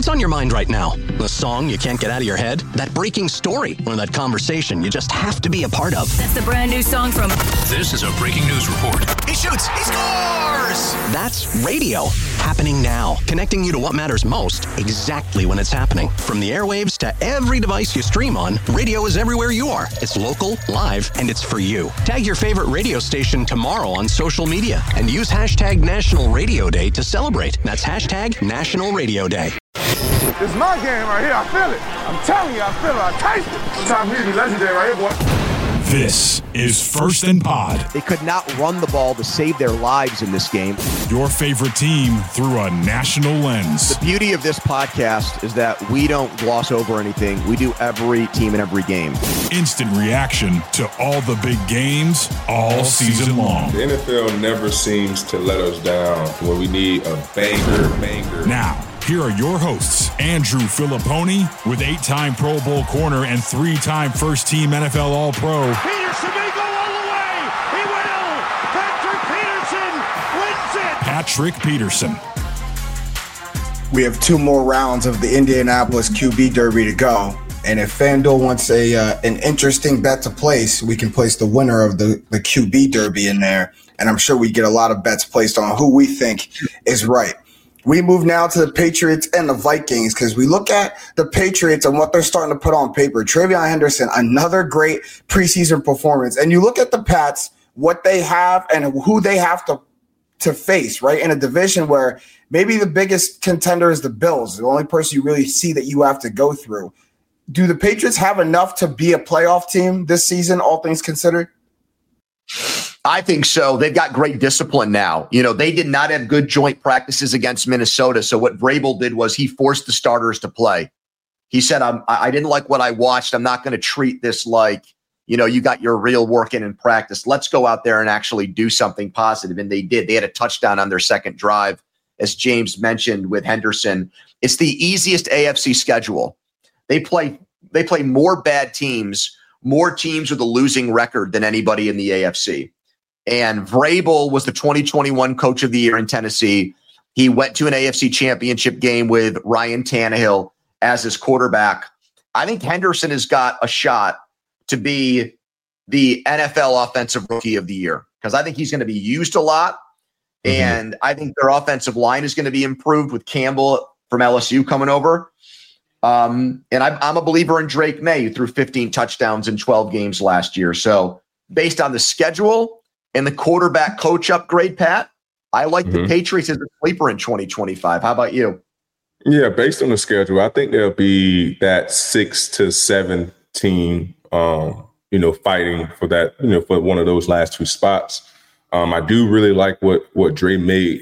What's on your mind right now? The song you can't get out of your head? That breaking story? Or that conversation you just have to be a part of? That's the brand new song from... This is a breaking news report. He shoots! He scores! That's radio. Happening now. Connecting you to what matters most, exactly when it's happening. From the airwaves to every device you stream on, radio is everywhere you are. It's local, live, and it's for you. Tag your favorite radio station tomorrow on social media and use hashtag National Radio Day to celebrate. That's hashtag National Radio Day. This is my game right here. I feel it. I'm telling you, I feel it. I taste it. It's time for me to be legendary right here, boy. This is First and Pod. They could not run the ball to save their lives in this game. Your favorite team through a national lens. The beauty of this podcast is that we don't gloss over anything. We do every team and every game. Instant reaction to all the big games all season long. The NFL never seems to let us down when we need a banger. Now, here are your hosts, Andrew Filipponi with 8-time Pro Bowl corner and 3-time first-team NFL All-Pro. Peterson may go all the way. He will. Patrick Peterson wins it. Patrick Peterson. We have 2 more rounds of the Indianapolis QB Derby to go. And if FanDuel wants an interesting bet to place, we can place the winner of the QB Derby in there. And I'm sure we get a lot of bets placed on who we think is right. We move now to the Patriots and the Vikings because we look at the Patriots and what they're starting to put on paper. TreVeyon Henderson, another great preseason performance. And you look at the Pats, what they have and who they have to face, right, in a division where maybe the biggest contender is the Bills, the only person you really see that you have to go through. Do the Patriots have enough to be a playoff team this season, all things considered? I think so. They've got great discipline now. You know, they did not have good joint practices against Minnesota. So what Vrabel did was he forced the starters to play. He said, I didn't like what I watched. I'm not going to treat this like, you know, you got your real work in practice. Let's go out there and actually do something positive. And they did. They had a touchdown on their second drive, as James mentioned with Henderson. It's the easiest AFC schedule. They play more bad teams, more teams with a losing record than anybody in the AFC. And Vrabel was the 2021 Coach of the Year in Tennessee. He went to an AFC Championship game with Ryan Tannehill as his quarterback. I think Henderson has got a shot to be the NFL Offensive Rookie of the Year because I think he's going to be used a lot. And I think their offensive line is going to be improved with Campbell from LSU coming over. And I'm a believer in Drake May, who threw 15 touchdowns in 12 games last year. So based on the schedule and the quarterback coach upgrade, Pat, I like the Patriots as a sleeper in 2025. How about you? Yeah, based on the schedule, I think there'll be that 6 to 7 team, fighting for that, for one of those last 2 spots. I do really like what Dre May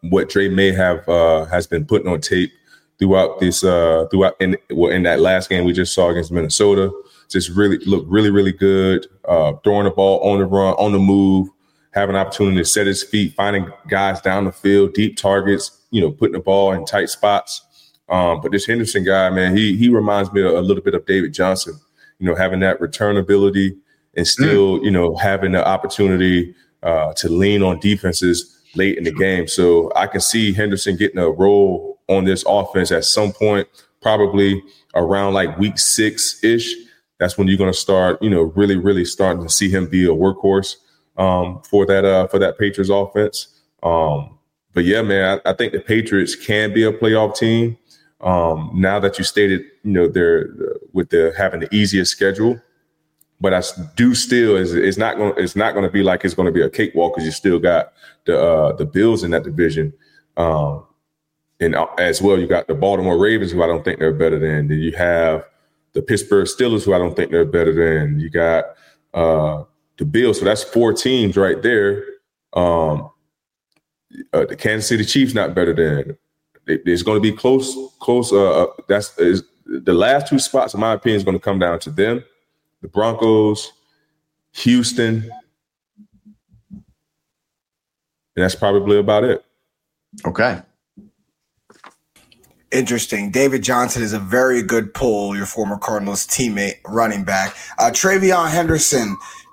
has been putting on tape throughout in that last game we just saw against Minnesota. Just really looked really good, throwing the ball on the run, on the move, having an opportunity to set his feet, finding guys down the field, deep targets, putting the ball in tight spots. But this Henderson guy, man, he reminds me a little bit of David Johnson, having that return ability and still, having the opportunity to lean on defenses late in the game. So I can see Henderson getting a role on this offense at some point, probably around like week 6-ish. That's when you're going to start, really starting to see him be a workhorse for that Patriots offense. But yeah, man, I think the Patriots can be a playoff team. Now that you stated, they're having the easiest schedule, but I do still it's not going to be like it's going to be a cakewalk because you still got the Bills in that division. And as well, you got the Baltimore Ravens, who I don't think they're better than. Then you have the Pittsburgh Steelers, who I don't think they're better than. You got the Bills. So that's 4 teams right there. The Kansas City Chiefs not better than. It's going to be close. That's the last 2 spots, in my opinion, is going to come down to them. The Broncos, Houston. And that's probably about it. Okay. Interesting. David Johnson is a very good pull, your former Cardinals teammate, running back. TreVeyon Henderson,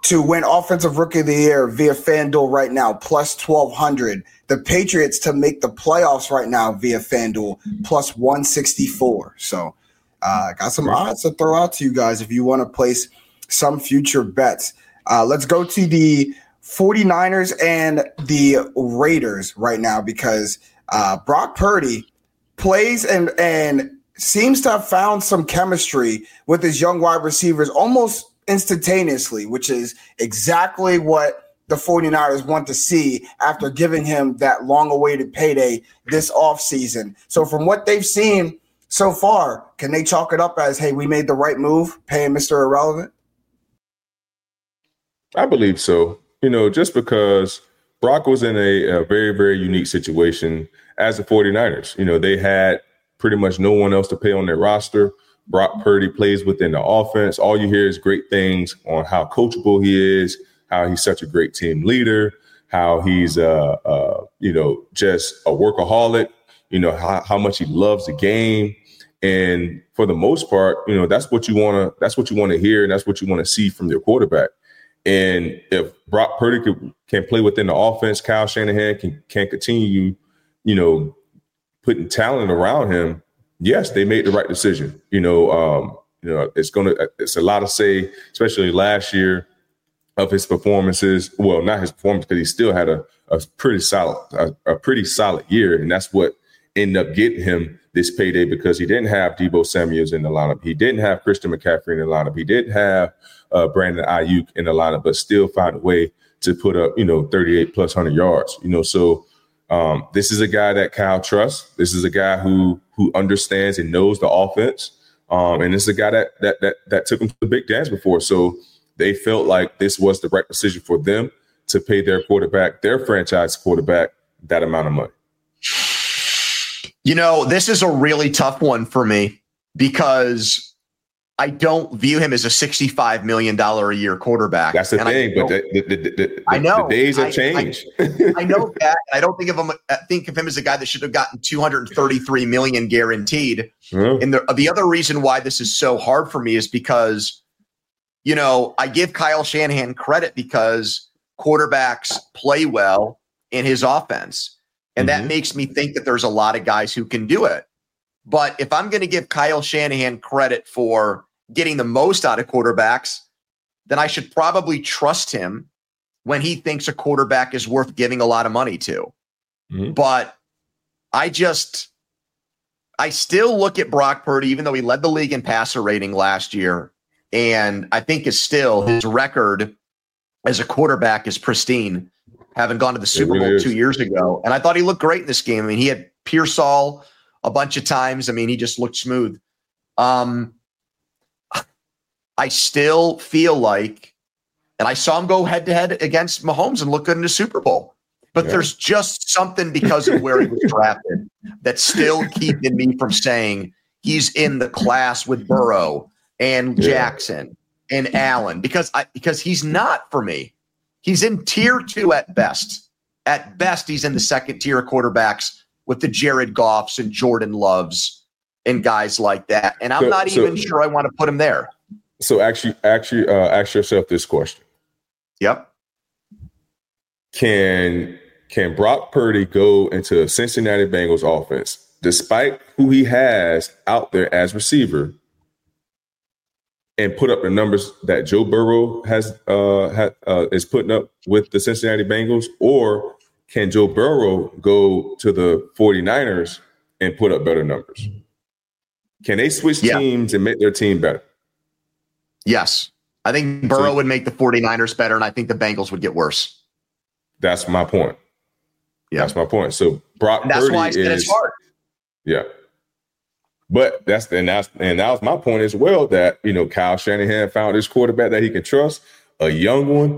to win Offensive Rookie of the Year via FanDuel right now, plus 1,200. The Patriots to make the playoffs right now via FanDuel, plus 164. So got some odds to throw out to you guys if you want to place some future bets. Let's go to the 49ers and the Raiders right now, because Brock Purdy plays and seems to have found some chemistry with his young wide receivers almost instantaneously, which is exactly what the 49ers want to see after giving him that long-awaited payday this offseason. So from what they've seen so far, can they chalk it up as, hey, we made the right move, paying Mr. Irrelevant? I believe so. Just because Brock was in a very, very unique situation as the 49ers. They had pretty much no one else to pay on their roster. Brock Purdy plays within the offense. All you hear is great things on how coachable he is, how he's such a great team leader, how he's just a workaholic, how much he loves the game. And for the most part, that's what you want to hear, and that's what you want to see from your quarterback. And if Brock Purdy can play within the offense, Kyle Shanahan can continue, putting talent around him. Yes, they made the right decision. It's a lot to say, especially last year, of his performances. Well, not his performance, because he still had a pretty solid year, and that's what ended up getting him this payday, because he didn't have Deebo Samuels in the lineup, he didn't have Christian McCaffrey in the lineup, he didn't have Brandon Ayuk in the lineup, but still found a way to put up 38 plus 100 yards. So. This is a guy that Kyle trusts. This is a guy who understands and knows the offense. And this is a guy that took him to the big dance before. So they felt like this was the right decision for them to pay their quarterback, their franchise quarterback, that amount of money. This is a really tough one for me, because I don't view him as a $65 million a year quarterback. That's the thing, but the days have changed. I know that. I don't think of him as a guy that should have gotten $233 million guaranteed. Mm-hmm. And the other reason why this is so hard for me is because, I give Kyle Shanahan credit because quarterbacks play well in his offense. And that makes me think that there's a lot of guys who can do it. But if I'm going to give Kyle Shanahan credit for getting the most out of quarterbacks, then I should probably trust him when he thinks a quarterback is worth giving a lot of money to. Mm-hmm. But I still look at Brock Purdy, even though he led the league in passer rating last year, and I think his record as a quarterback is pristine, having gone to the Super Bowl 2 years ago. And I thought he looked great in this game. I mean, he had Pearsall a bunch of times. I mean, he just looked smooth. I still feel like, and I saw him go head to head against Mahomes and look good in the Super Bowl, but there's just something because of where he was drafted that's still keeping me from saying he's in the class with Burrow and Jackson and Allen, because he's not for me. He's in tier 2 at best. At best, he's in the second tier of quarterbacks with the Jared Goffs and Jordan Loves and guys like that. And I'm not even sure I want to put him there. So actually ask yourself this question. Yep. Can Brock Purdy go into a Cincinnati Bengals offense, despite who he has out there as receiver, and put up the numbers that Joe Burrow is putting up with the Cincinnati Bengals? Or can Joe Burrow go to the 49ers and put up better numbers? Can they switch teams and make their team better? Yes. I think Burrow would make the 49ers better, and I think the Bengals would get worse. That's my point. Yeah. That's my point. So Brock Purdy that's why I said it's hard. Yeah. But that was my point as well, that, Kyle Shanahan found this quarterback that he can trust, a young one,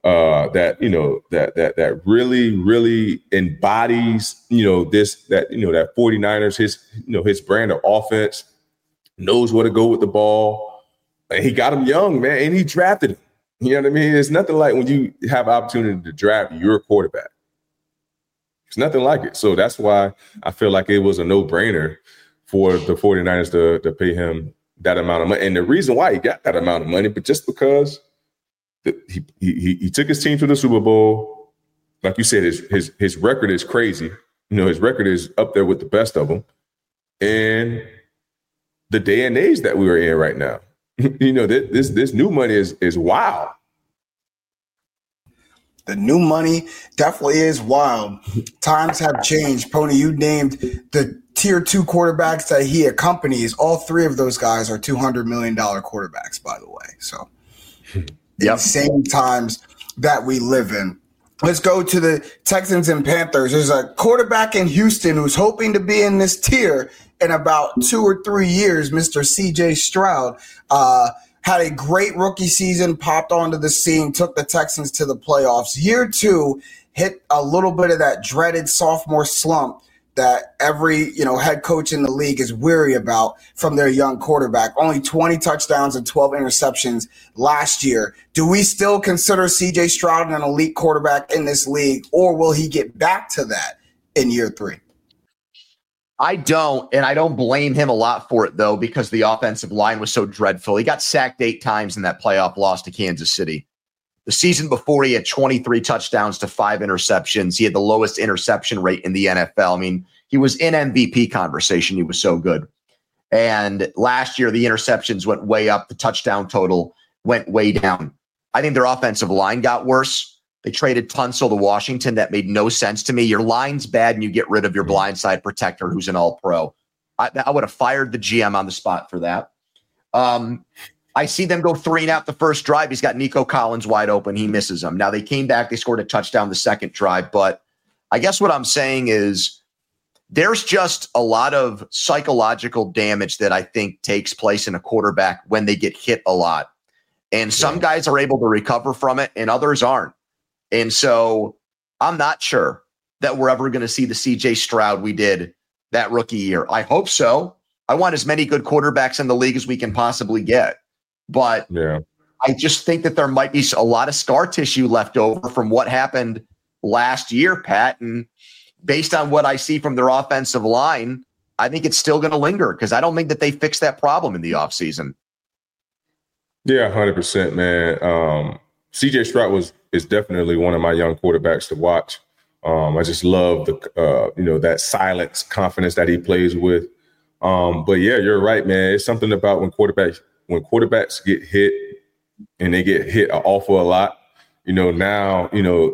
that really, really embodies, that 49ers, his brand of offense, knows where to go with the ball. And he got him young, man, and he drafted him. You know what I mean? It's nothing like when you have an opportunity to draft your quarterback. It's nothing like it. So that's why I feel like it was a no-brainer for the 49ers to pay him that amount of money. And the reason why he got that amount of money, but just because he took his team to the Super Bowl. Like you said, his record is crazy. His record is up there with the best of them. And the day and age that we are in right now, this new money is wild. The new money definitely is wild. Times have changed. Pony, you named the tier 2 quarterbacks that he accompanies. All 3 of those guys are $200 million quarterbacks, by the way. So insane times that we live in. Let's go to the Texans and Panthers. There's a quarterback in Houston who's hoping to be in this tier in about 2 or 3 years, Mr. C.J. Stroud. Had a great rookie season, popped onto the scene, took the Texans to the playoffs. Year 2, hit a little bit of that dreaded sophomore slump that every head coach in the league is weary about from their young quarterback. Only 20 touchdowns and 12 interceptions last year. Do we still consider C.J. Stroud an elite quarterback in this league, or will he get back to that in year 3? I don't, and I don't blame him a lot for it, though, because the offensive line was so dreadful. He got sacked 8 times in that playoff loss to Kansas City. The season before, he had 23 touchdowns to 5 interceptions. He had the lowest interception rate in the NFL. I mean, he was in MVP conversation. He was so good. And last year, the interceptions went way up. The touchdown total went way down. I think their offensive line got worse. They traded Tunsil to Washington. That made no sense to me. Your line's bad and you get rid of your blindside protector who's an all-pro. I would have fired the GM on the spot for that. I see them go 3 and out the first drive. He's got Nico Collins wide open. He misses him. Now they came back. They scored a touchdown the second drive. But I guess what I'm saying is there's just a lot of psychological damage that I think takes place in a quarterback when they get hit a lot. And some guys are able to recover from it and others aren't. And so I'm not sure that we're ever going to see the C.J. Stroud we did that rookie year. I hope so. I want as many good quarterbacks in the league as we can possibly get. But I just think that there might be a lot of scar tissue left over from what happened last year, Pat. And based on what I see from their offensive line, I think it's still going to linger because I don't think that they fixed that problem in the offseason. Yeah, 100%, man. C.J. Stroud is definitely one of my young quarterbacks to watch. I just love the that silence, confidence that he plays with. But yeah, you're right, man. It's something about when quarterbacks get hit and they get hit an awful lot. Now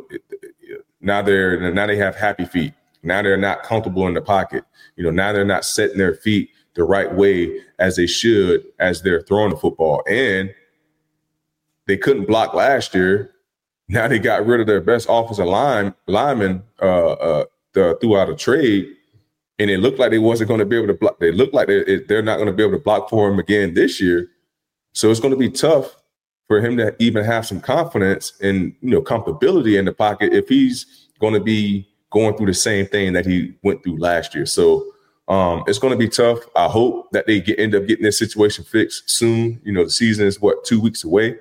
they have happy feet. Now they're not comfortable in the pocket. Now they're not setting their feet the right way as they should as they're throwing the football. And they couldn't block last year. Now they got rid of their best offensive lineman throughout a trade, and it looked like they wasn't going to be able to block. They look like they're not going to be able to block for him again this year. So it's going to be tough for him to even have some confidence and comfortability in the pocket if he's going to be going through the same thing that he went through last year. So it's going to be tough. I hope that they end up getting this situation fixed soon. The season is 2 weeks away.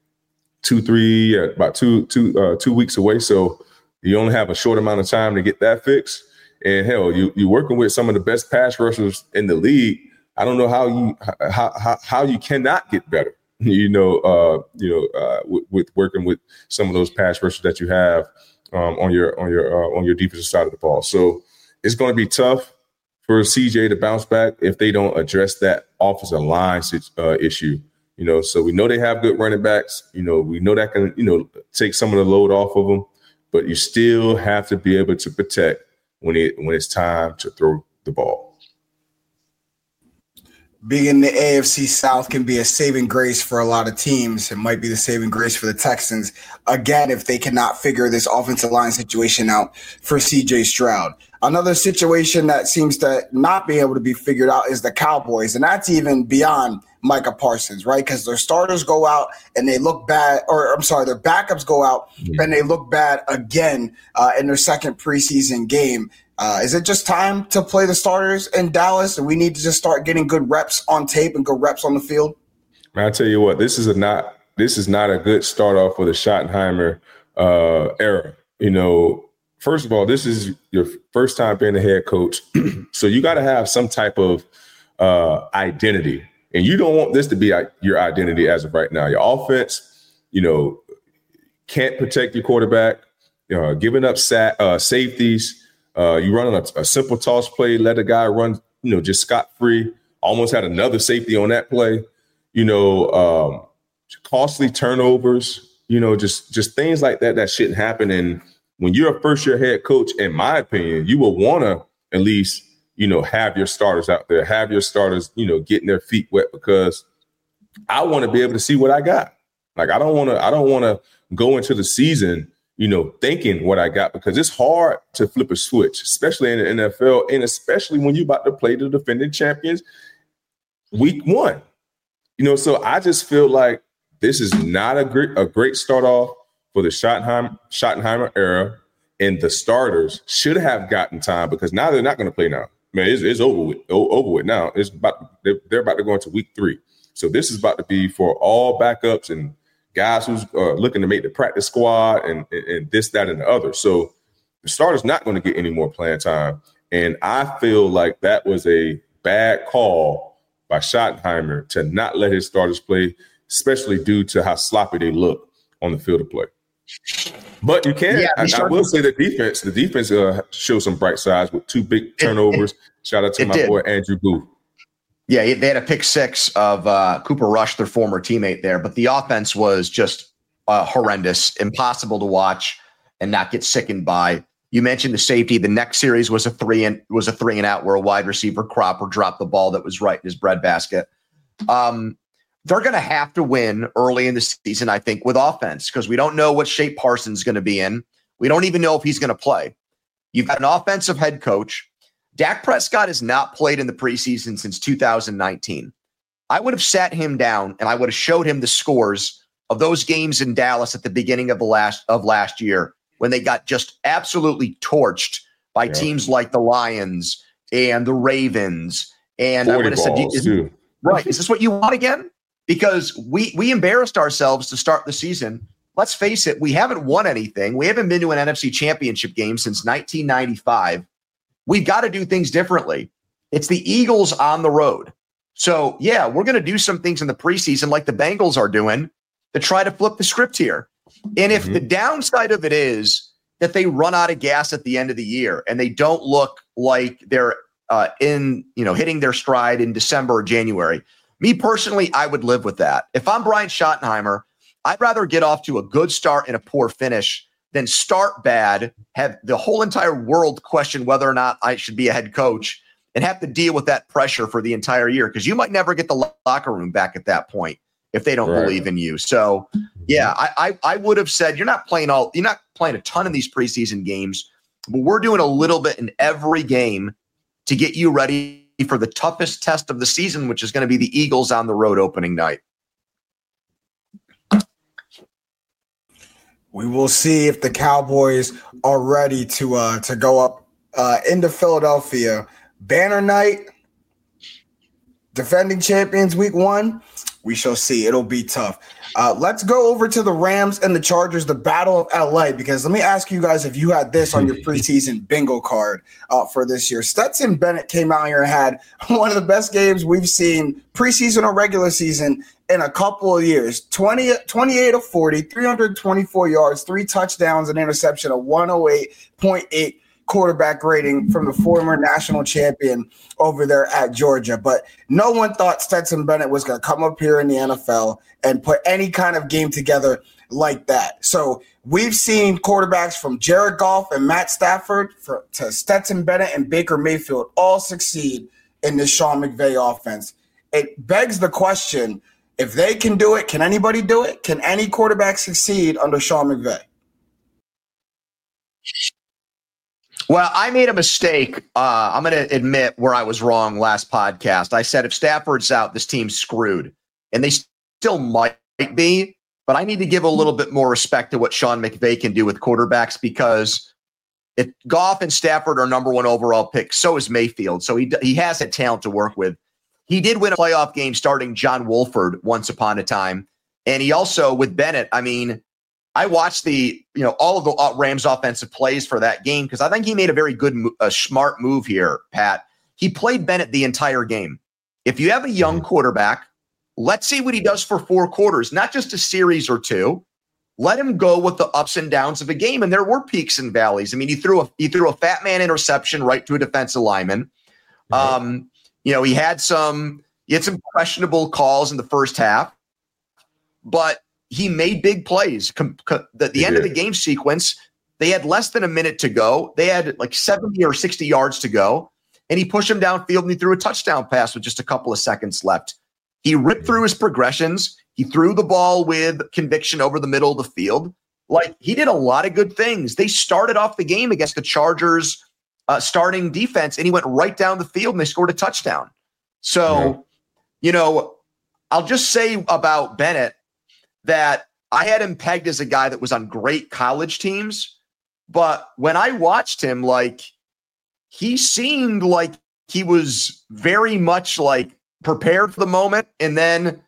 2 weeks away. So you only have a short amount of time to get that fixed. And hell, you're working with some of the best pass rushers in the league. I don't know how you cannot get better. With working with some of those pass rushers that you have on your defensive side of the ball. So it's going to be tough for CJ to bounce back if they don't address that offensive line issue. So we know they have good running backs. We know that can, take some of the load off of them, but you still have to be able to protect when it's time to throw the ball. Being in the AFC South can be a saving grace for a lot of teams. It might be the saving grace for the Texans. Again, if they cannot figure this offensive line situation out for C.J. Stroud. Another situation that seems to not be able to be figured out is the Cowboys, and that's even beyond Micah Parsons, right? Because their starters go out and they look bad, their backups go out and they look bad again in their second preseason game. Is it just time to play the starters in Dallas and we need to just start getting good reps on tape and good reps on the field? Man, I tell you what, this is not a good start off for the Schottenheimer era. First of all, this is your first time being a head coach. So you got to have some type of identity. And you don't want this to be your identity as of right now. Your offense, can't protect your quarterback, giving up safeties. You run on a simple toss play, let a guy run, just scot-free. Almost had another safety on that play. Costly turnovers, just things like that shouldn't happen. And when you're a first-year head coach, in my opinion, you will want to at least, have your starters out there, have your starters, getting their feet wet, because I want to be able to see what I got. Like, I don't want to go into the season, thinking what I got, because it's hard to flip a switch, especially in the NFL, and especially when you're about to play the defending champions week 1. So I just feel like this is not a great start off for the Schottenheimer era, and the starters should have gotten time, because now they're not going to play now. Man, it's over with now. They're about to go into week 3. So this is about to be for all backups and guys who's looking to make the practice squad and this, that, and the other. So the starter's not going to get any more playing time. And I feel like that was a bad call by Schottenheimer to not let his starters play, especially due to how sloppy they look on the field of play. But you can. Yeah, I will say the defense showed some bright sides with 2 big turnovers. Shout out to my boy Andrew Booth. Yeah, they had a pick 6 of Cooper Rush, their former teammate there. But the offense was just horrendous, impossible to watch and not get sickened by. You mentioned the safety. The next series was a 3 and out where a wide receiver, Cropper, dropped the ball that was right in his breadbasket. They're going to have to win early in the season, I think, with offense, because we don't know what shape Parsons is going to be in. We don't even know if he's going to play. You've got an offensive head coach. Dak Prescott has not played in the preseason since 2019. I would have sat him down and I would have showed him the scores of those games in Dallas at the beginning of last year, when they got just absolutely torched by teams like the Lions and the Ravens. And I would have said, is this what you want again? Because we embarrassed ourselves to start the season. Let's face it, we haven't won anything. We haven't been to an NFC championship game since 1995. We've got to do things differently. It's the Eagles on the road. So, yeah, we're going to do some things in the preseason like the Bengals are doing to try to flip the script here. And if the downside of it is that they run out of gas at the end of the year and they don't look like they're hitting their stride in December or January, me personally, I would live with that. If I'm Brian Schottenheimer, I'd rather get off to a good start and a poor finish than start bad, have the whole entire world question whether or not I should be a head coach, and have to deal with that pressure for the entire year, because you might never get the locker room back at that point if they don't believe in you. So, yeah, I would have said, you're not playing a ton of these preseason games, but we're doing a little bit in every game to get you ready for the toughest test of the season, which is going to be the Eagles on the road opening night. We will see if the Cowboys are ready to go up into Philadelphia. Banner night, defending champions week 1. We shall see. It'll be tough. Let's go over to the Rams and the Chargers, the Battle of LA, because let me ask you guys if you had this on your preseason bingo card for this year. Stetson Bennett came out here and had one of the best games we've seen preseason or regular season in a couple of years. 28 of 40, 324 yards, 3 touchdowns, an interception, a 108.8 quarterback rating from the former national champion over there at Georgia. But no one thought Stetson Bennett was going to come up here in the NFL and put any kind of game together like that. So we've seen quarterbacks from Jared Goff and Matt Stafford to Stetson Bennett and Baker Mayfield all succeed in this Sean McVay offense. It begs the question, if they can do it, can anybody do it? Can any quarterback succeed under Sean McVay? Well, I made a mistake. I'm going to admit where I was wrong last podcast. I said if Stafford's out, this team's screwed. And they still might be, but I need to give a little bit more respect to what Sean McVay can do with quarterbacks, because if Goff and Stafford are number 1 overall picks, so is Mayfield. So he has that talent to work with. He did win a playoff game starting John Wolford once upon a time. And he also, with Bennett, I watched all of the Rams offensive plays for that game, because I think he made a very good, smart move here, Pat. He played Bennett the entire game. If you have a young quarterback, let's see what he does for 4 quarters, not just a series or 2. let him go with the ups and downs of a game. And there were peaks and valleys. I mean, he threw a fat man interception right to a defensive lineman. He had some questionable calls in the first half, but he made big plays. The end of the game sequence, they had less than a minute to go. They had like 70 or 60 yards to go, and he pushed him downfield and he threw a touchdown pass with just a couple of seconds left. He ripped through his progressions. He threw the ball with conviction over the middle of the field. Like, he did a lot of good things. They started off the game against the Chargers starting defense, and he went right down the field and they scored a touchdown. So, I'll just say about Bennett that I had him pegged as a guy that was on great college teams. But when I watched him, like, he seemed like he was very much like prepared for the moment and then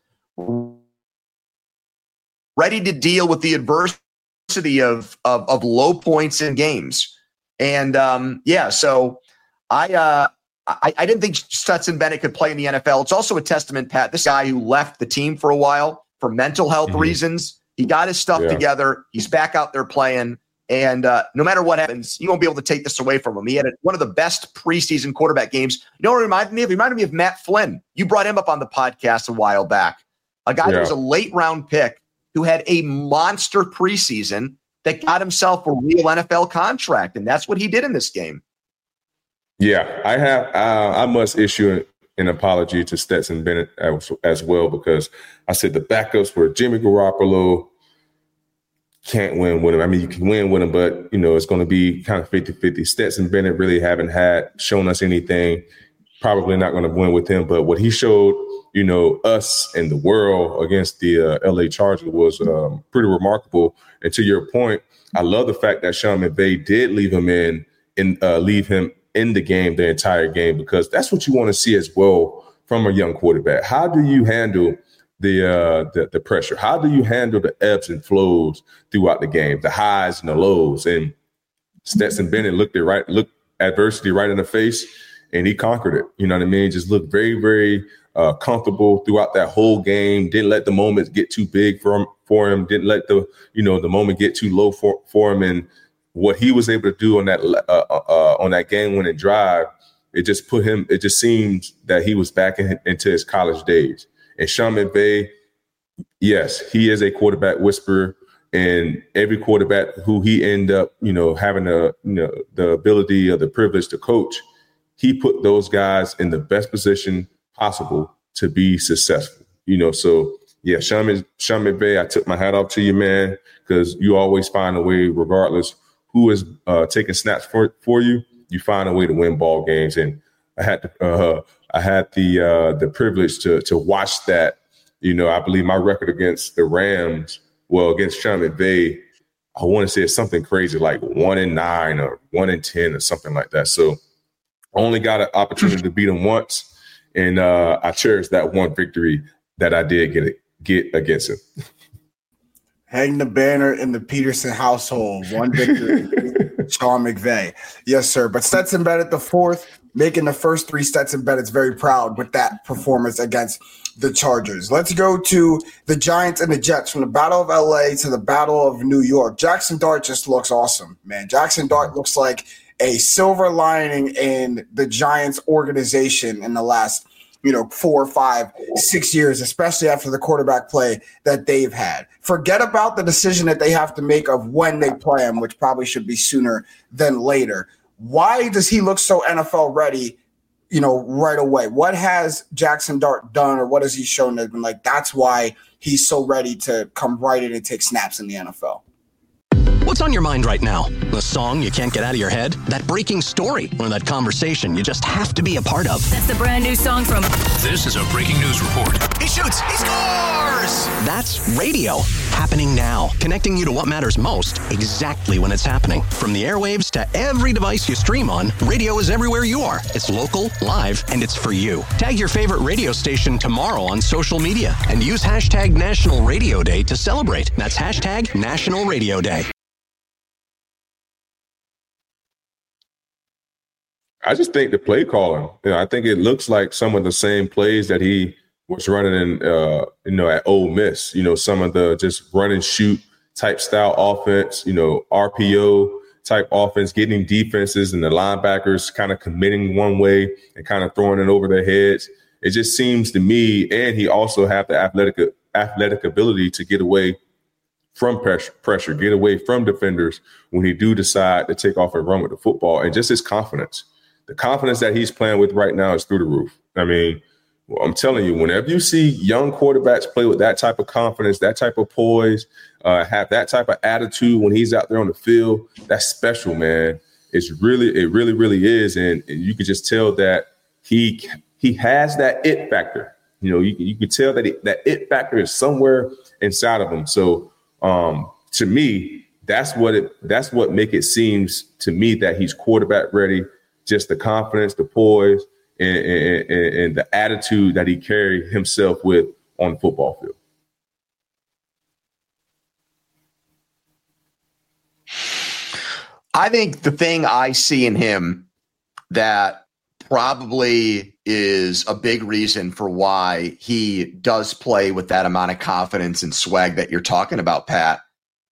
ready to deal with the adversity of low points in games. And so I didn't think Stetson Bennett could play in the NFL. It's also a testament, Pat, this guy who left the team for a while for mental health reasons. He got his stuff together. He's back out there playing. And no matter what happens, you won't be able to take this away from him. He had one of the best preseason quarterback games. You know what it reminded me of? It reminded me of Matt Flynn. You brought him up on the podcast a while back. A guy that was a late round pick who had a monster preseason that got himself a real NFL contract. And that's what he did in this game. Yeah, I must issue an apology to Stetson Bennett as well, because I said the backups were Jimmy Garoppolo. Can't win with him. I mean, you can win with him, but, it's going to be kind of 50-50. Stetson Bennett really haven't shown us anything. Probably not going to win with him. But what he showed, us and the world against the LA Chargers was pretty remarkable. And to your point, I love the fact that Sean McVay did leave him in the game, the entire game, because that's what you want to see as well from a young quarterback. How do you handle the pressure? How do you handle the ebbs and flows throughout the game, the highs and the lows? And Stetson Bennett looked adversity right in the face, and he conquered it. You know what I mean? Just looked very, very comfortable throughout that whole game. Didn't let the moments get too big for him. Didn't let the moment get too low for him. And what he was able to do on that game-winning drive, it just seemed that he was back into his college days. And Sean McVay, yes, he is a quarterback whisperer, and every quarterback who he ended up, having the ability or the privilege to coach, he put those guys in the best position possible to be successful. So yeah, Sean McVay, I took my hat off to you, man, because you always find a way, regardless who is taking snaps for you, you find a way to win ball games. And I had the privilege to watch that. I believe my record against the Rams, against Sean McVay, I want to say it's something crazy like 1-9 or 1-10 or something like that. So I only got an opportunity to beat him once, and I cherish that one victory that I did get against him. Hang the banner in the Peterson household. One victory, Sean McVay. Yes, sir. But Stetson Bennett, the fourth, making the first three. Stetson Bennett's very proud with that performance against the Chargers. Let's go to the Giants and the Jets, from the Battle of LA to the Battle of New York. Jackson Dart just looks awesome, man. Jackson Dart looks like a silver lining in the Giants organization in the last 4, 5, 6 years, especially after the quarterback play that they've had. Forget about the decision that they have to make of when they play him, which probably should be sooner than later. Why does he look so NFL ready, right away? What has Jackson Dart done, or what has he shown that been like, that's why he's so ready to come right in and take snaps in the NFL? What's on your mind right now? The song you can't get out of your head? That breaking story? Or that conversation you just have to be a part of? That's the brand new song from... This is a breaking news report. He shoots! He scores! That's radio. Happening now. Connecting you to what matters most, exactly when it's happening. From the airwaves to every device you stream on, radio is everywhere you are. It's local, live, and it's for you. Tag your favorite radio station tomorrow on social media and use hashtag National Radio Day to celebrate. That's hashtag National Radio Day. I just think the play calling, I think it looks like some of the same plays that he was running in, at Ole Miss, some of the just run and shoot, type style offense, RPO type offense, getting defenses and the linebackers kind of committing one way and kind of throwing it over their heads. It just seems to me, and he also have the athletic ability to get away from pressure, get away from defenders when he do decide to take off and run with the football, and just his confidence. The confidence that he's playing with right now is through the roof. I mean, I'm telling you, whenever you see young quarterbacks play with that type of confidence, that type of poise, have that type of attitude when he's out there on the field, that's special, man. It really is. And you can just tell that he has that it factor. You can tell that that it factor is somewhere inside of him. So to me, that's what make it seems to me that he's quarterback ready. Just the confidence, the poise, and the attitude that he carried himself with on the football field. I think the thing I see in him that probably is a big reason for why he does play with that amount of confidence and swag that you're talking about, Pat,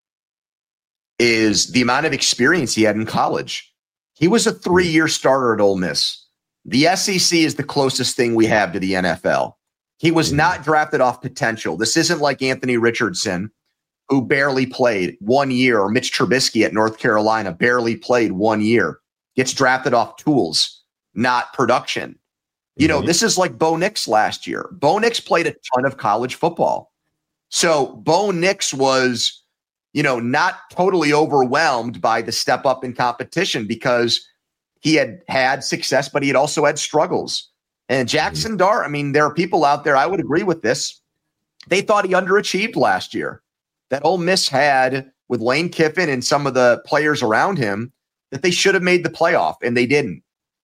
is the amount of experience he had in college. He was a 3-year starter at Ole Miss. The SEC is the closest thing we have to the NFL. He was not drafted off potential. This isn't like Anthony Richardson, who barely played 1 year, or Mitch Trubisky at North Carolina barely played 1 year, gets drafted off tools, not production. This is like Bo Nix last year. Bo Nix played a ton of college football. So Bo Nix was, not totally overwhelmed by the step up in competition because he had success, but he had also had struggles. And Jackson Dart, I mean, there are people out there, I would agree with this. They thought he underachieved last year. That Ole Miss had with Lane Kiffin and some of the players around him that they should have made the playoff, and they didn't.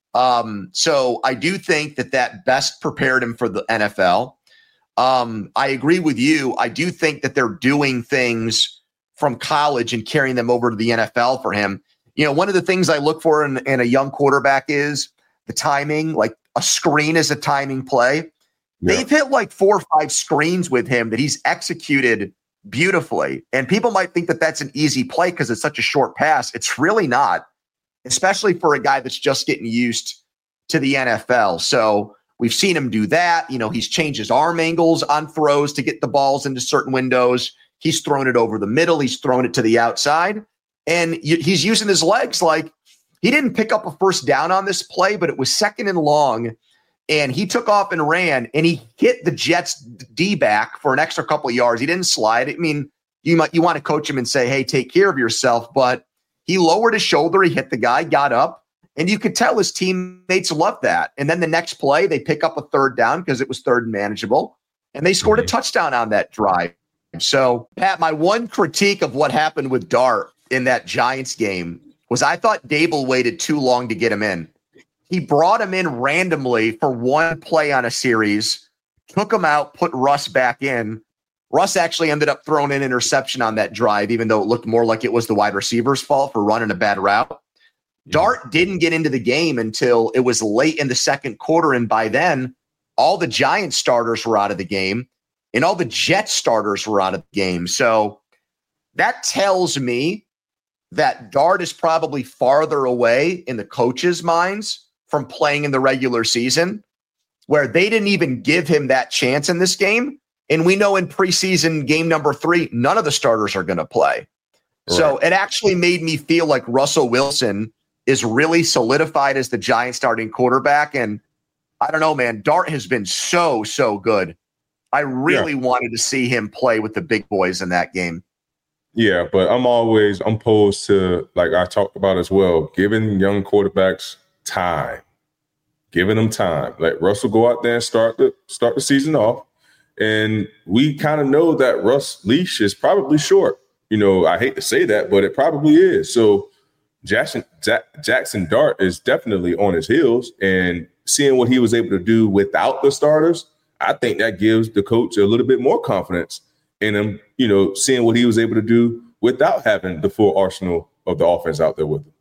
So I do think that best prepared him for the NFL. I agree with you. I do think that they're doing things from college and carrying them over to the NFL for him. One of the things I look for in a young quarterback is the timing. Like a screen is a timing play. Yeah. They've hit like 4 or 5 screens with him that he's executed beautifully. And people might think that that's an easy play because it's such a short pass. It's really not, especially for a guy that's just getting used to the NFL. So we've seen him do that. He's changed his arm angles on throws to get the balls into certain windows. He's thrown it over the middle. He's thrown it to the outside. And he's using his legs. Like, he didn't pick up a first down on this play, but it was 2nd and long. And he took off and ran, and he hit the Jets D-back for an extra couple of yards. He didn't slide. I mean, you want to coach him and say, hey, take care of yourself. But he lowered his shoulder. He hit the guy, got up, and you could tell his teammates loved that. And then the next play, they pick up a 3rd down because it was 3rd and manageable, and they scored a touchdown on that drive. So, Pat, my one critique of what happened with Dart in that Giants game was I thought Dable waited too long to get him in. He brought him in randomly for one play on a series, took him out, put Russ back in. Russ actually ended up throwing an interception on that drive, even though it looked more like it was the wide receiver's fault for running a bad route. Dart didn't get into the game until it was late in the second quarter, and by then, all the Giants starters were out of the game, and all the Jets starters were out of the game. So that tells me that Dart is probably farther away in the coaches' minds from playing in the regular season, where they didn't even give him that chance in this game. And we know in preseason game number 3, none of the starters are going to play. Right. So it actually made me feel like Russell Wilson is really solidified as the Giants starting quarterback. And I don't know, man, Dart has been so good. I really wanted to see him play with the big boys in that game. Yeah, but I'm opposed to, like I talked about as well, giving young quarterbacks time. Giving them time. Let Russell go out there and start the season off. And we kind of know that Russ' leash is probably short. I hate to say that, but it probably is. So Jackson Dart is definitely on his heels, and seeing what he was able to do without the starters, I think that gives the coach a little bit more confidence in him, seeing what he was able to do without having the full arsenal of the offense out there with him.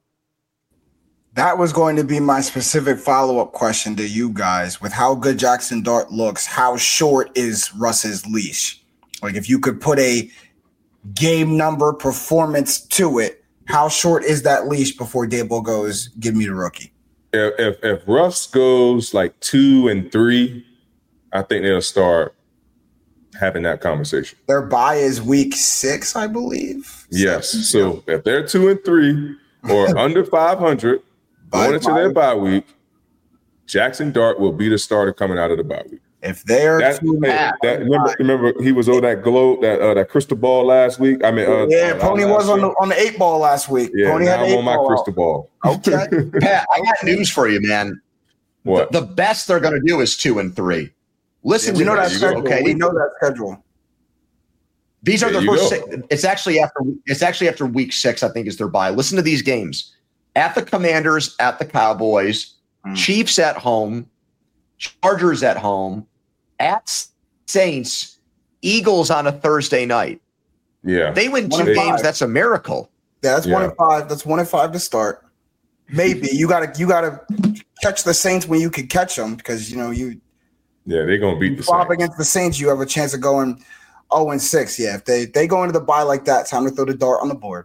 That was going to be my specific follow-up question to you guys. With how good Jackson Dart looks, how short is Russ's leash? Like, if you could put a game number performance to it, how short is that leash before Daboll goes, give me the rookie? If Russ goes like 2-3, I think they'll start having that conversation. Their bye is week 6, I believe. Yes. So if they're 2-3 or under 500 going into their bye week, Jackson Dart will be the starter coming out of the bye week. If they're remember he was on that globe, that crystal ball last week. I mean, Pony was on the 8 ball last week. Yeah, Pony now I'm on my crystal ball. Okay, Pat, I got news for you, man. What? The best they're going to do is 2-3. Listen, we know that schedule. Okay, we know that schedule. These are their first 6. It's actually after week 6, I think, is their bye. Listen to these games: at the Commanders, at the Cowboys, Chiefs at home, Chargers at home, at Saints, Eagles on a Thursday night. Yeah, they win 2 games. That's a miracle. Yeah, that's 1-5. That's 1-5 to start. Maybe you gotta catch the Saints when you can catch them, because they're gonna beat the Saints. Saints. Against the Saints, you have a chance of going 0-6. Yeah, if they go into the bye like that, time to throw the dart on the board.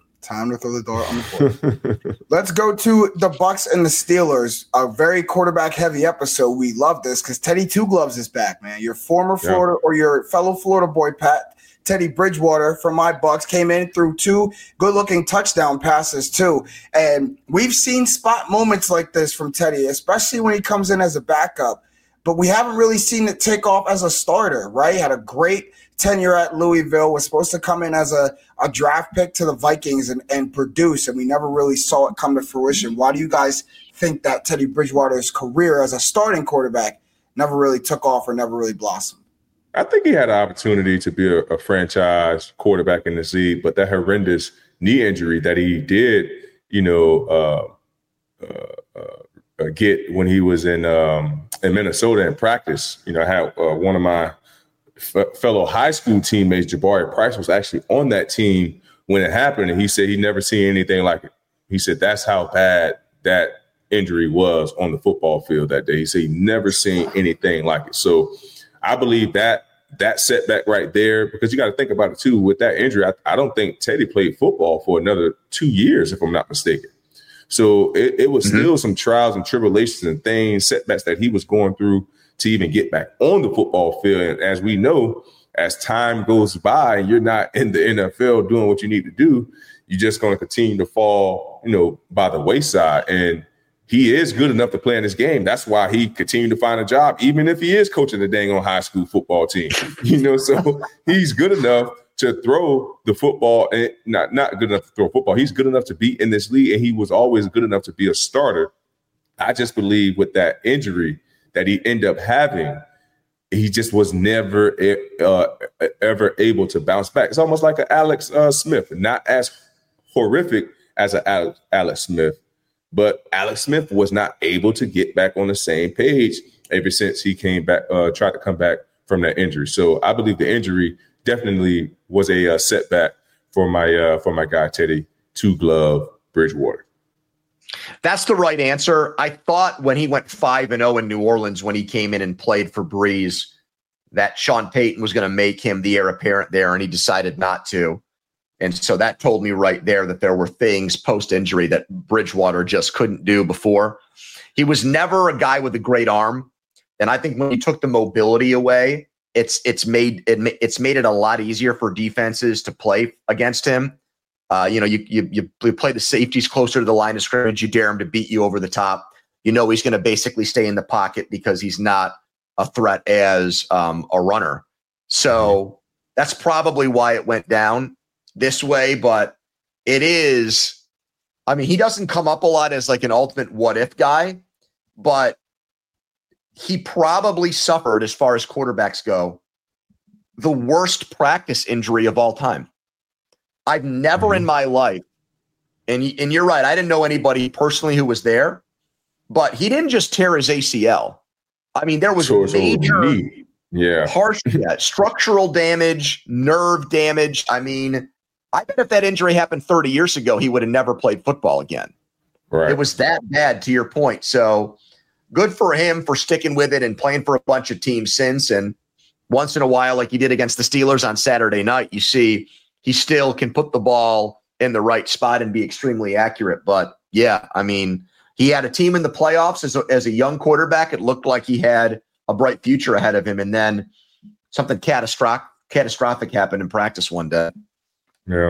Let's go to the Bucs and the Steelers. A very quarterback-heavy episode. We love this because Teddy Two Gloves is back, man. Your former Florida or your fellow Florida boy, Pat Teddy Bridgewater from my Bucs came in through 2 good-looking touchdown passes too. And we've seen spot moments like this from Teddy, especially when he comes in as a backup. But we haven't really seen it take off as a starter, right? Had a great tenure at Louisville, was supposed to come in as a draft pick to the Vikings and produce, and we never really saw it come to fruition. Why do you guys think that Teddy Bridgewater's career as a starting quarterback never really took off or never really blossomed? I think he had an opportunity to be a franchise quarterback in this league, but that horrendous knee injury that he did, get when he was in Minnesota in practice. I had one of my fellow high school teammates, Jabari Price, was actually on that team when it happened, and he said he'd never seen anything like it. He said that's how bad that injury was on the football field that day. He said he'd never seen anything like it. So I believe that setback right there, because you got to think about it too, with that injury, I don't think Teddy played football for another 2 years, if I'm not mistaken. So it was still some trials and tribulations and things, setbacks that he was going through to even get back on the football field. And as we know, as time goes by and you're not in the NFL doing what you need to do, you're just going to continue to fall, by the wayside. And he is good enough to play in this game. That's why he continued to find a job, even if he is coaching the dang on high school football team. So he's good enough to throw the football, and not good enough to throw football. He's good enough to be in this league, and he was always good enough to be a starter. I just believe with that injury that he ended up having, he just was never ever able to bounce back. It's almost like an Alex Smith, not as horrific as an Alex Smith, but Alex Smith was not able to get back on the same page ever since he came back, tried to come back from that injury. So I believe the injury definitely was a setback for my guy Teddy Two Glove Bridgewater. That's the right answer. I thought when he went 5-0 in New Orleans, when he came in and played for Breeze, that Sean Payton was going to make him the heir apparent there, and he decided not to. And so that told me right there that there were things post-injury that Bridgewater just couldn't do before. He was never a guy with a great arm, and I think when he took the mobility away, it's made it a lot easier for defenses to play against him. You play the safeties closer to the line of scrimmage. You dare him to beat you over the top. He's going to basically stay in the pocket because he's not a threat as a runner. So that's probably why it went down this way. But it is, he doesn't come up a lot as like an ultimate what if guy, but he probably suffered, as far as quarterbacks go, the worst practice injury of all time. I've never in my life, and you're right, I didn't know anybody personally who was there, but he didn't just tear his ACL. There was major harsh structural damage, nerve damage. I bet if that injury happened 30 years ago, he would have never played football again. Right. It was that bad, to your point. So good for him for sticking with it and playing for a bunch of teams since. And once in a while, like he did against the Steelers on Saturday night, you see he still can put the ball in the right spot and be extremely accurate. But yeah, I mean, he had a team in the playoffs as a young quarterback. It looked like he had a bright future ahead of him. And then something catastrophic happened in practice one day. Yeah.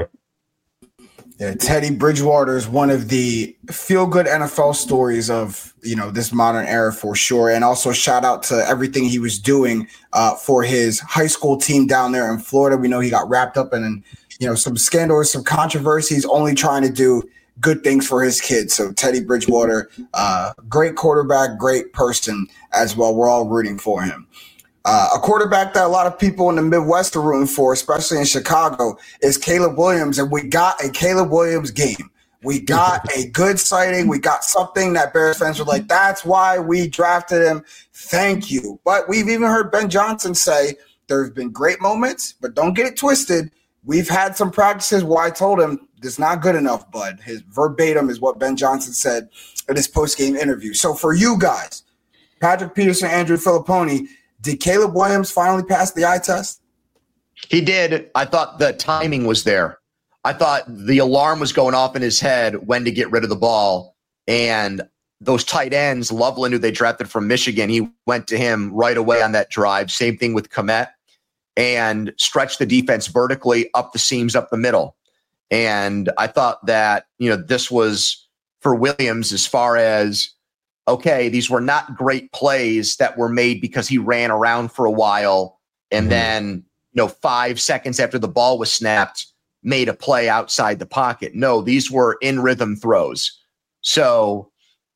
Yeah, Teddy Bridgewater is one of the feel-good NFL stories of, this modern era for sure. And also shout out to everything he was doing for his high school team down there in Florida. We know he got wrapped up in, some scandals, some controversies, only trying to do good things for his kids. So Teddy Bridgewater, great quarterback, great person as well. We're all rooting for him. A quarterback that a lot of people in the Midwest are rooting for, especially in Chicago, is Caleb Williams. And we got a Caleb Williams game. We got a good sighting. We got something that Bears fans were like, that's why we drafted him. Thank you. But we've even heard Ben Johnson say there have been great moments, but don't get it twisted. We've had some practices where I told him, it's not good enough, bud. His verbatim is what Ben Johnson said in his post-game interview. So for you guys, Patrick Peterson, Andrew Filipponi, did Caleb Williams finally pass the eye test? He did. I thought the timing was there. I thought the alarm was going off in his head when to get rid of the ball. And those tight ends, Loveland, who they drafted from Michigan, he went to him right away on that drive. Same thing with Kmet, and stretched the defense vertically up the seams, up the middle. And I thought that, this was for Williams as far as, okay, these were not great plays that were made because he ran around for a while and then, 5 seconds after the ball was snapped, made a play outside the pocket. No, these were in rhythm throws. So,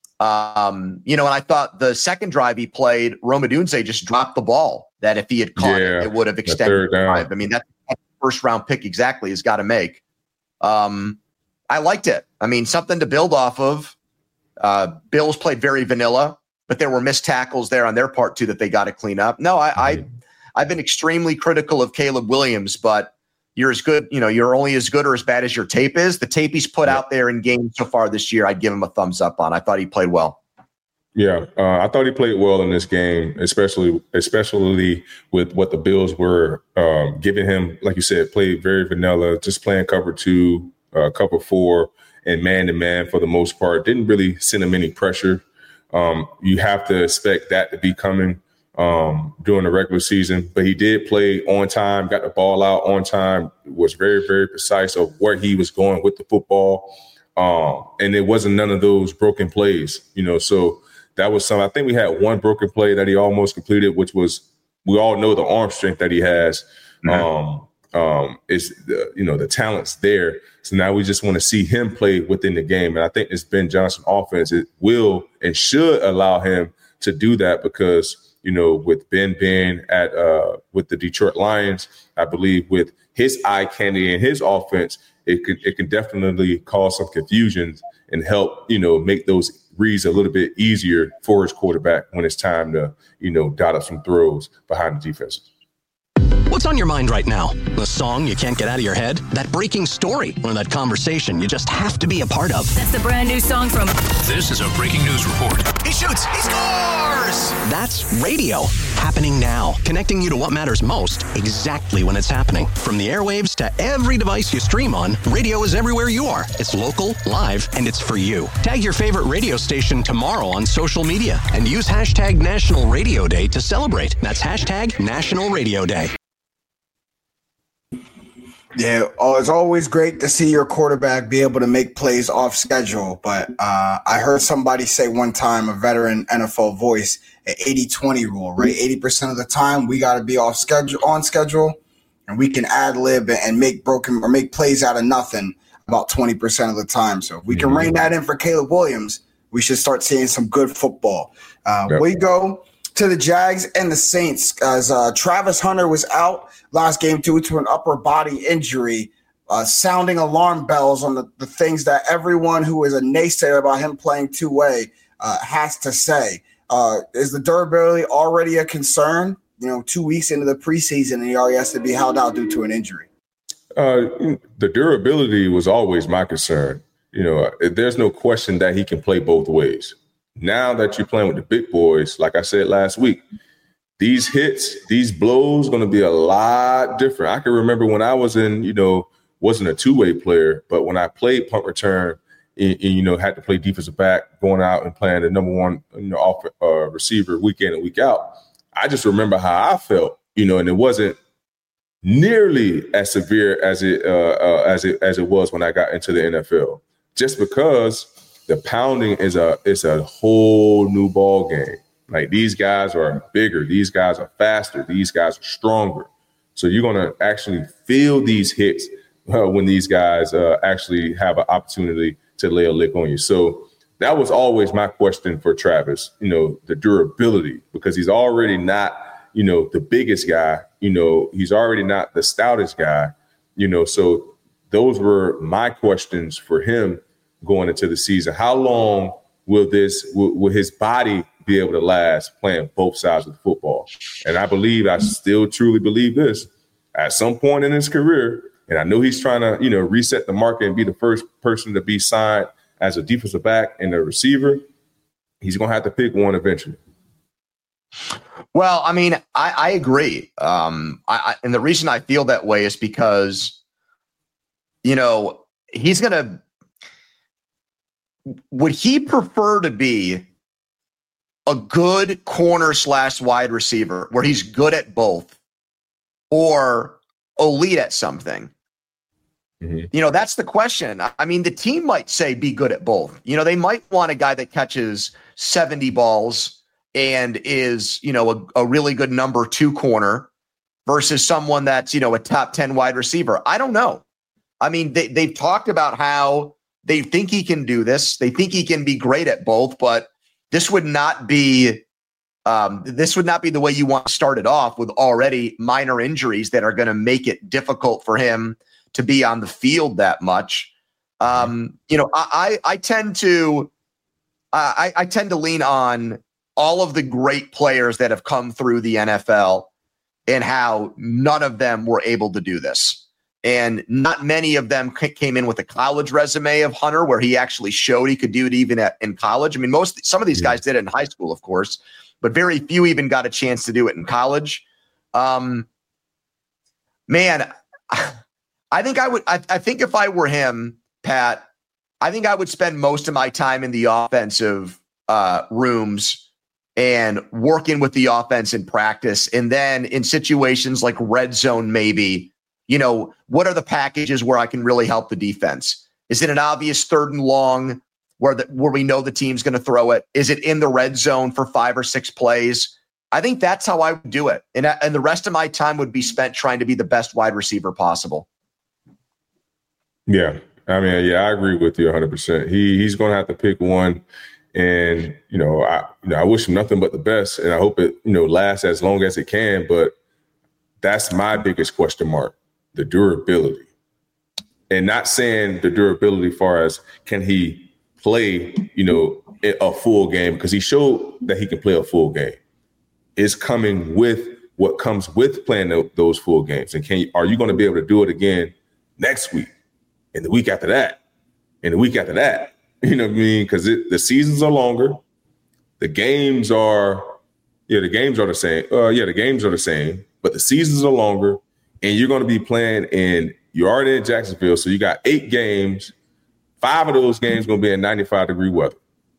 and I thought the second drive he played, Rome Odunze just dropped the ball that if he had caught it would have extended the drive. I mean, that first round pick exactly has got to make. I liked it. I mean, something to build off of. Bills played very vanilla, but there were missed tackles there on their part too that they got to clean up. No, I've been extremely critical of Caleb Williams, but you're as good, you're only as good or as bad as your tape is. The tape he's put out there in games so far this year, I'd give him a thumbs up on. I thought he played well. Yeah, I thought he played well in this game, especially with what the Bills were giving him. Like you said, played very vanilla, just playing cover 2, cover 4, and man-to-man for the most part. Didn't really send him any pressure. You have to expect that to be coming during the regular season. But he did play on time, got the ball out on time, was very, very precise of where he was going with the football. And it wasn't none of those broken plays, so that was something. I think we had one broken play that he almost completed, which was, we all know the arm strength that he has. Is the talent's there. So now we just want to see him play within the game. And I think this Ben Johnson offense, it will and should allow him to do that because, with Ben being with the Detroit Lions, I believe with his eye candy and his offense, it can definitely cause some confusion and help, make those reads a little bit easier for his quarterback when it's time to, dot up some throws behind the defenses. What's on your mind right now? The song you can't get out of your head? That breaking story? Or that conversation you just have to be a part of? That's the brand new song from... This is a breaking news report. He shoots! He scores! That's radio. Happening now. Connecting you to what matters most exactly when it's happening. From the airwaves to every device you stream on, radio is everywhere you are. It's local, live, and it's for you. Tag your favorite radio station tomorrow on social media and use hashtag National Radio Day to celebrate. That's hashtag National Radio Day. Yeah, it's always great to see your quarterback be able to make plays off schedule. But I heard somebody say one time, a veteran NFL voice, an 80-20 rule, right? 80% of the time we got to be on schedule, and we can ad lib and make plays out of nothing about 20% of the time. So if we can rein that in for Caleb Williams, we should start seeing some good football. We go to the Jags and the Saints as Travis Hunter was out last game due to an upper body injury, sounding alarm bells on the things that everyone who is a naysayer about him playing two-way has to say. Is the durability already a concern? 2 weeks into the preseason, and he already has to be held out due to an injury. The durability was always my concern. There's no question that he can play both ways. Now that you're playing with the big boys, like I said last week, these hits, these blows, going to be a lot different. I can remember when I was in, wasn't a two-way player, but when I played punt return and had to play defensive back, going out and playing the number one, receiver week in and week out, I just remember how I felt, and it wasn't nearly as severe as it was when I got into the NFL, just because the pounding is a whole new ball game. Like, these guys are bigger, these guys are faster, these guys are stronger. So you're going to actually feel these hits when these guys actually have an opportunity to lay a lick on you. So that was always my question for Travis, the durability, because he's already not, the biggest guy, he's already not the stoutest guy, so those were my questions for him going into the season. How long will his body be able to last playing both sides of the football? And I still truly believe this, at some point in his career, and I know he's trying to, reset the market and be the first person to be signed as a defensive back and a receiver, he's going to have to pick one eventually. Well, I mean, I agree. And the reason I feel that way is because, he's going to, would he prefer to be a good corner / wide receiver where he's good at both, or elite at something? Mm-hmm. That's the question. I mean, the team might say be good at both. They might want a guy that catches 70 balls and is, a really good number 2 corner versus someone that's, a top 10 wide receiver. I don't know. I mean, they've talked about how they think he can do this. They think he can be great at both, but this would not be the way you want to start it off, with already minor injuries that are going to make it difficult for him to be on the field that much. I tend to lean on all of the great players that have come through the NFL and how none of them were able to do this. And not many of them came in with a college resume of Hunter, where he actually showed he could do it even in college. I mean, some of these guys did it in high school, of course, but very few even got a chance to do it in college. Man, I think if I were him, Pat, I think I would spend most of my time in the offensive rooms and working with the offense in practice. And then in situations like red zone, maybe, what are the packages where I can really help the defense? Is it an obvious 3rd and long where we know the team's going to throw it? Is it in the red zone for 5 or 6 plays? I think that's how I would do it. And the rest of my time would be spent trying to be the best wide receiver possible. Yeah. I mean, I agree with you 100%. He's going to have to pick one. And, I wish him nothing but the best. And I hope it, lasts as long as it can. But that's my biggest question mark, the durability. And not saying the durability far as can he play, a full game, because he showed that he can play a full game. It's coming with what comes with playing those full games. And are you going to be able to do it again next week, and the week after that, and the week after that? You know what I mean? Because the seasons are longer. The games are the same. The games are the same, but the seasons are longer, and you're going to be playing you're already in Jacksonville, so you got 8 games. 5 of those games going to be in 95-degree weather.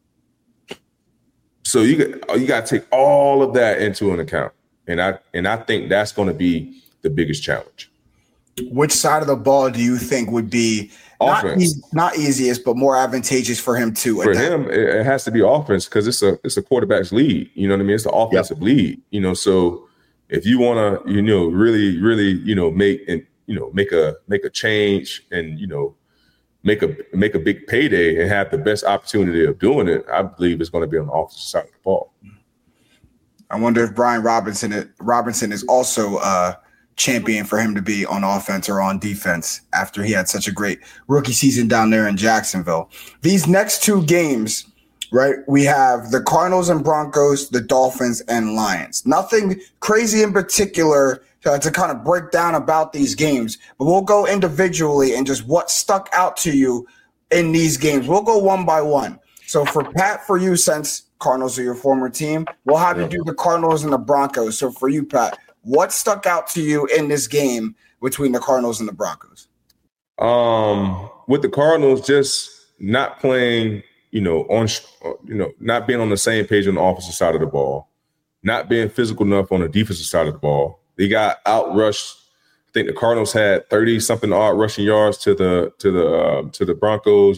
So you got to take all of that into an account, and I think that's going to be the biggest challenge. Which side of the ball do you think would be not easiest, but more advantageous for him to adapt? For him, it has to be offense, because it's a quarterback's league. You know what I mean? It's the offensive league. So if you want to, really, really, make a change and make a big payday and have the best opportunity of doing it, I believe it's going to be on the offensive side of the ball. I wonder if Brian Robinson is also champion for him to be on offense or on defense after he had such a great rookie season down there in Jacksonville. These next 2 games, right, we have the Cardinals and Broncos, the Dolphins and Lions. Nothing crazy in particular to kind of break down about these games, but we'll go individually and just what stuck out to you in these games. We'll go one by one. So for Pat, for you, since Cardinals are your former team, we'll have you do the Cardinals and the Broncos. So for you, Pat, what stuck out to you in this game between the Cardinals and the Broncos? With the Cardinals, just not playing, not being on the same page on the offensive side of the ball, not being physical enough on the defensive side of the ball. They got outrushed. I think the Cardinals had 30-something odd rushing yards to the Broncos.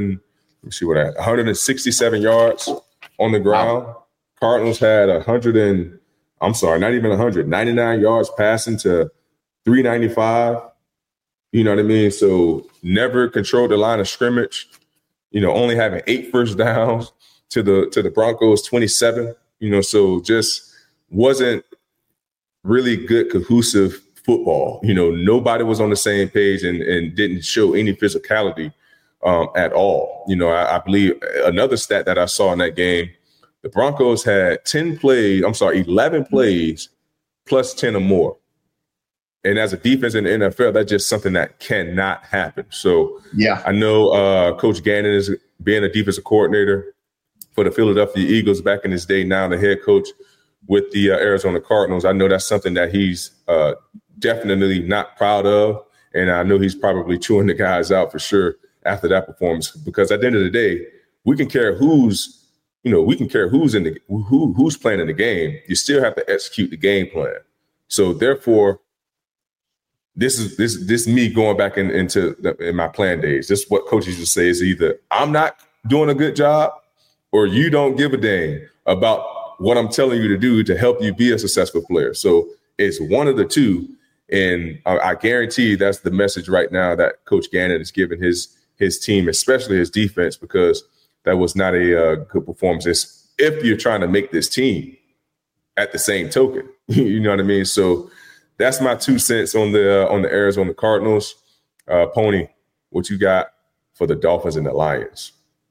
167 yards on the ground. Wow. Cardinals had 99 yards passing to 395. You know what I mean? So never controlled the line of scrimmage. Only having 8 first downs to the Broncos 27. So just wasn't really good cohesive football. Nobody was on the same page and didn't show any physicality at all. I believe another stat that I saw in that game, the Broncos had 11 plays plus 10 or more. And as a defense in the NFL, that's just something that cannot happen. So yeah, I know Coach Gannon is being a defensive coordinator for the Philadelphia Eagles back in his day, now the head coach with the Arizona Cardinals. I know that's something that he's definitely not proud of. And I know he's probably chewing the guys out for sure after that performance, because at the end of the day, we can care who's playing in the game. You still have to execute the game plan. So therefore, this is me going back into my plan days. This is what coaches used to say, is either I'm not doing a good job or you don't give a dang about what I'm telling you to do to help you be a successful player. So it's one of the two. And I guarantee you that's the message right now that Coach Gannon is giving his team, especially his defense, because that was not a good performance. It's if you're trying to make this team at the same token, you know what I mean? So that's my 2 cents on the Arizona Cardinals. Pony, what you got for the Dolphins and the Lions?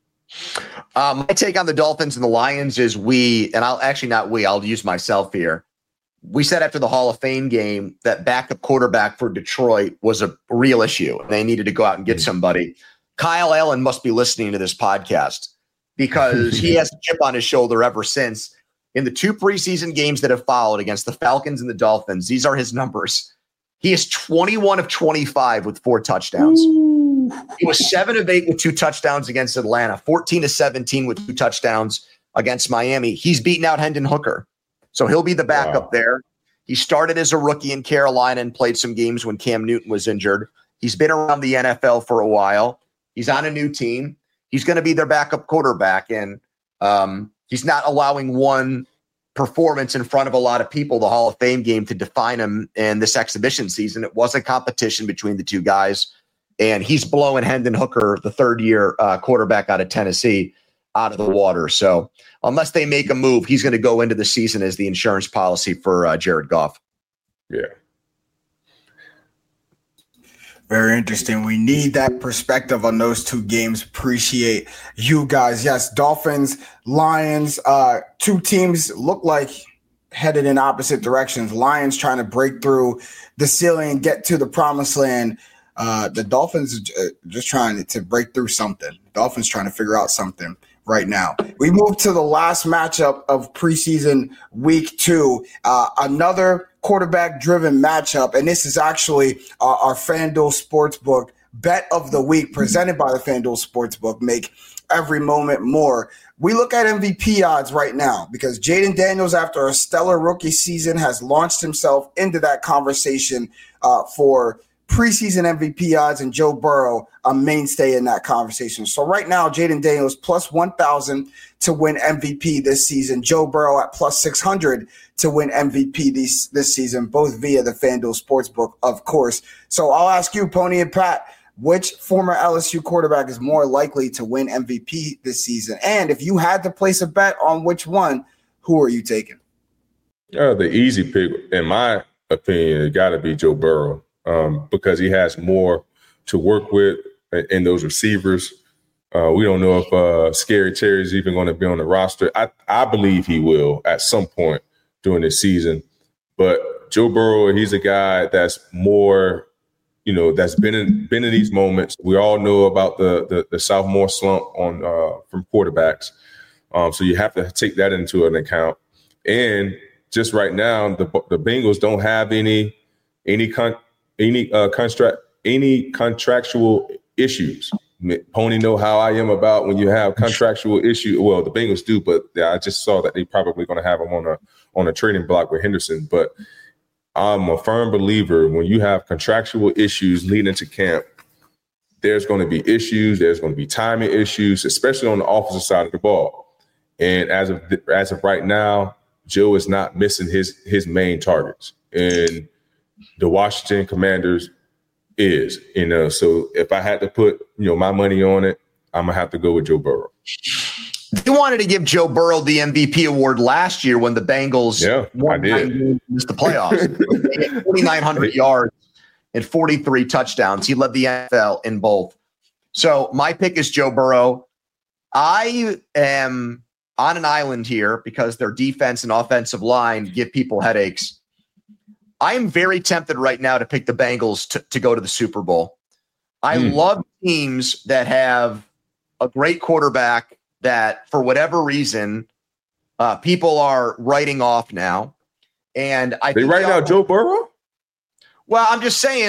My take on the Dolphins and the Lions is I'll use myself here. We said after the Hall of Fame game that backup quarterback for Detroit was a real issue. They needed to go out and get somebody. Kyle Allen must be listening to this podcast, because he has a chip on his shoulder ever since. In the 2 preseason games that have followed against the Falcons and the Dolphins, these are his numbers. He is 21 of 25 with 4 touchdowns. Ooh. He was 7 of 8 with 2 touchdowns against Atlanta, 14 of 17 with 2 touchdowns against Miami. He's beaten out Hendon Hooker, so he'll be the backup there. He started as a rookie in Carolina and played some games when Cam Newton was injured. He's been around the NFL for a while. He's on a new team. He's going to be their backup quarterback, and he's not allowing one performance in front of a lot of people, the Hall of Fame game, to define him in this exhibition season. It was a competition between the two guys, and he's blowing Hendon Hooker, the third-year quarterback out of Tennessee, out of the water. So unless they make a move, he's going to go into the season as the insurance policy for Jared Goff. Yeah. Very interesting. We need that perspective on those 2 games. Appreciate you guys. Yes, Dolphins, Lions, 2 teams look like headed in opposite directions. Lions trying to break through the ceiling and get to the promised land. The Dolphins are just trying to break through something. Dolphins trying to figure out something right now. We move to the last matchup of preseason week 2, another quarterback-driven matchup, and this is actually our FanDuel Sportsbook bet of the week presented by the FanDuel Sportsbook. Make every moment more. We look at MVP odds right now because Jayden Daniels, after a stellar rookie season, has launched himself into that conversation for preseason MVP odds, and Joe Burrow a mainstay in that conversation. So right now, Jayden Daniels plus 1,000 to win MVP this season. Joe Burrow at plus 600 to win MVP this season, both via the FanDuel Sportsbook, of course. So I'll ask you, Pony and Pat, which former LSU quarterback is more likely to win MVP this season? And if you had to place a bet on which one, who are you taking? The easy pick, in my opinion, it got to be Joe Burrow. Because he has more to work with in those receivers. We don't know if Scary Terry is even going to be on the roster. I believe he will at some point during this season. But Joe Burrow, he's a guy that's more, that's been in these moments. We all know about the sophomore slump from quarterbacks. So you have to take that into an account. And just right now, the Bengals don't have any any contractual issues. Pony know how I am about when you have contractual issue. Well, the Bengals do, but I just saw that they probably going to have him on a trading block with Henderson. But I'm a firm believer when you have contractual issues leading into camp, there's going to be issues. There's going to be timing issues, especially on the offensive side of the ball. And as of right now, Joe is not missing his main targets, and the Washington Commanders is, so if I had to put, my money on it, I'm going to have to go with Joe Burrow. They wanted to give Joe Burrow the MVP award last year when the Bengals won the playoffs. 4,900 yards and 43 touchdowns. He led the NFL in both. So my pick is Joe Burrow. I am on an island here because their defense and offensive line give people headaches. I am very tempted right now to pick the Bengals to go to the Super Bowl. I love teams that have a great quarterback that, for whatever reason, people are writing off now. And I think writing out Joe Burrow? Well, I'm just saying,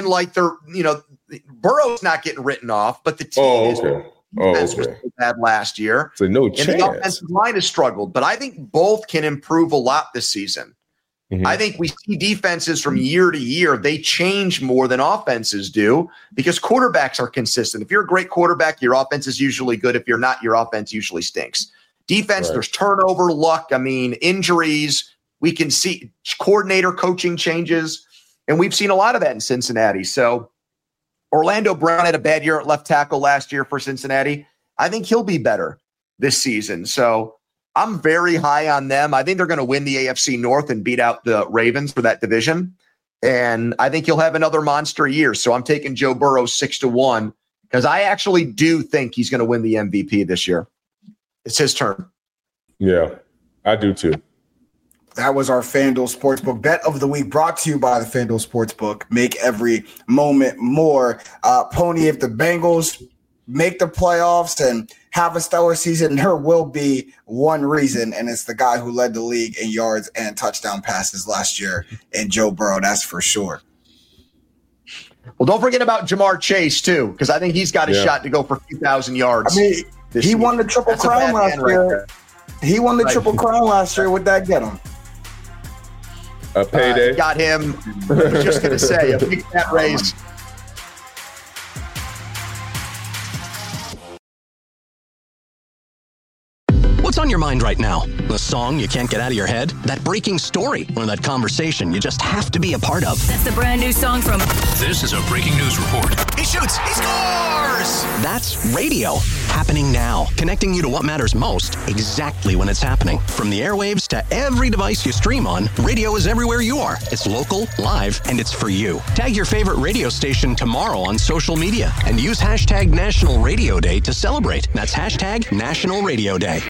Burrow's not getting written off, but the team was so bad last year. So no chance. And the offensive line has struggled, but I think both can improve a lot this season. Mm-hmm. I think we see defenses from year to year. They change more than offenses do because quarterbacks are consistent. If you're a great quarterback, your offense is usually good. If you're not, your offense usually stinks. Defense, There's turnover, luck. Injuries. We can see coordinator coaching changes, and we've seen a lot of that in Cincinnati. So Orlando Brown had a bad year at left tackle last year for Cincinnati. I think he'll be better this season. So I'm very high on them. I think they're going to win the AFC North and beat out the Ravens for that division. And I think he'll have another monster year. So I'm taking Joe Burrow 6-1 because I actually do think he's going to win the MVP this year. It's his turn. Yeah, I do too. That was our FanDuel Sportsbook Bet of the Week, brought to you by the FanDuel Sportsbook. Make every moment more. Pony, if the Bengals make the playoffs and have a stellar season, there will be one reason, and it's the guy who led the league in yards and touchdown passes last year, and Joe Burrow, that's for sure. Well, don't forget about Jamar Chase, too, because I think he's got a shot to go for a few thousand yards. He won the Triple Crown last year. He won the Triple Crown last year. Would that get him? A payday. Got him. I was just going to say, a big fat raise. What's on your mind right now? The song you can't get out of your head? That breaking story? Or that conversation you just have to be a part of? That's the brand new song from... This is a breaking news report. He shoots! He scores! That's radio. Happening now. Connecting you to what matters most, exactly when it's happening. From the airwaves to every device you stream on, radio is everywhere you are. It's local, live, and it's for you. Tag your favorite radio station tomorrow on social media and use hashtag National Radio Day to celebrate. That's hashtag National Radio Day.